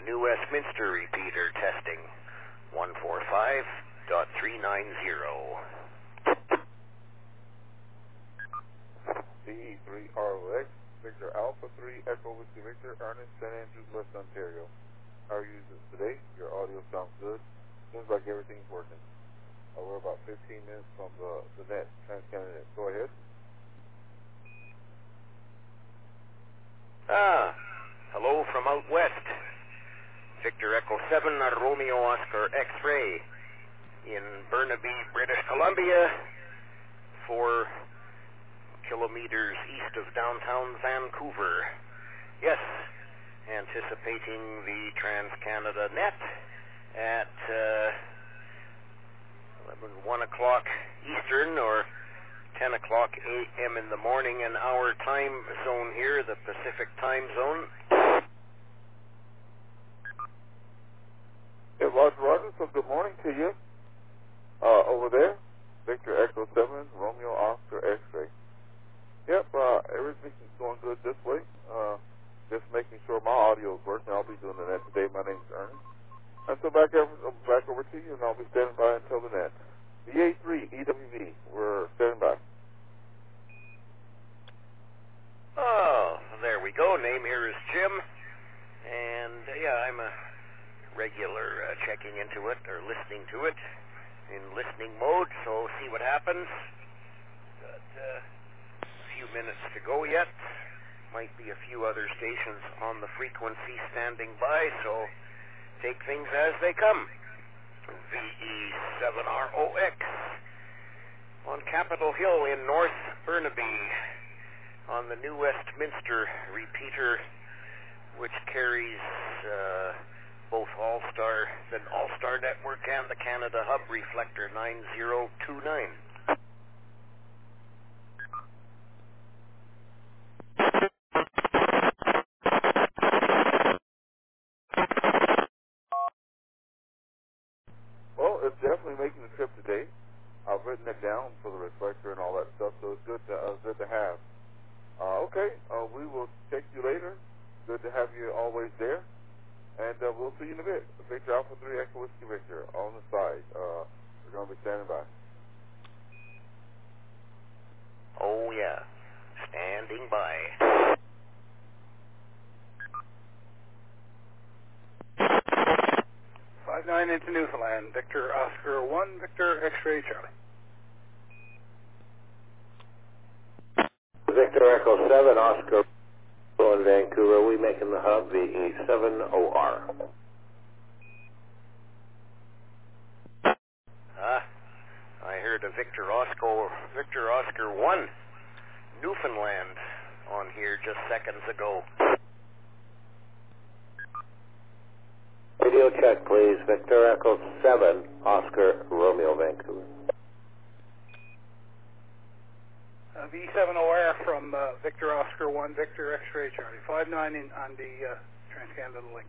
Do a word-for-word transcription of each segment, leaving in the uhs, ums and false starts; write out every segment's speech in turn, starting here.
New Westminster repeater testing. one four five point three nine zero. C E three R O X, Victor Alpha three, Echo Whiskey Victor, Ernest, Saint Andrews, West Ontario. How are you using today? Your audio sounds good. Seems like everything's working. Uh, we're about fifteen minutes from the, the net, TransCanada net. Go ahead. Ah, hello from out west. Victor Echo seven, Romeo Oscar X-Ray in Burnaby, British Columbia, four kilometers east of downtown Vancouver. Yes, anticipating the TransCanada net at uh, one o'clock Eastern or ten o'clock A M in the morning in our time zone here, the Pacific time zone. Yeah, Roger, Roger, so good morning to you. Uh, over there, Victor Echo seven, Romeo Oscar X-Ray. Yep, uh, everything's going good this way. Uh, just making sure my audio is working. I'll be doing the net today. My name's Ernest. And so back over, back over to you, and I'll be standing by until the net. V A three, E W V, we're standing by. Oh, there we go. Name here is Jim. And, uh, yeah, I'm a regular uh, checking into it or listening to it in listening mode, so see what happens. But uh, a few minutes to go yet. Might be a few other stations on the frequency standing by, so take things as they come. V E seven R O X on Capitol Hill in North Burnaby on the New Westminster repeater, which carries uh, both All-Star, the All-Star Network and the Canada Hub reflector nine zero two nine. Well, it's definitely making the trip today. I've written it down for the reflector and all that stuff, so it's good to, uh, good to have. Uh, okay, uh, we will check you later. Good to have you always there. And uh, we'll see you in a bit. Victor Alpha three, Echo Whiskey Victor, on the side. Uh, we're going to be standing by. Oh, yeah. Standing by. five nine into Newfoundland. Victor Oscar one, Victor X-Ray Charlie. Victor Echo seven, Oscar in Vancouver. We making the hub, V E seven O R. Ah, I heard a Victor Oscar, Victor Oscar one, Newfoundland on here just seconds ago. Radio check, please. Victor Echo seven, Oscar Romeo Vancouver. Uh, V seven O R from uh, Victor Oscar one, Victor X-Ray Charlie. five nine in, on the uh, TransCanada link.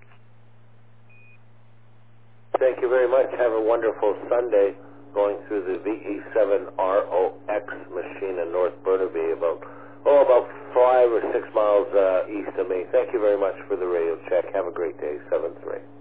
Thank you very much. Have a wonderful Sunday going through the V E seven R O X machine in North Burnaby, about, oh, about five or six miles uh, east of me. Thank you very much for the radio check. Have a great day. seven three.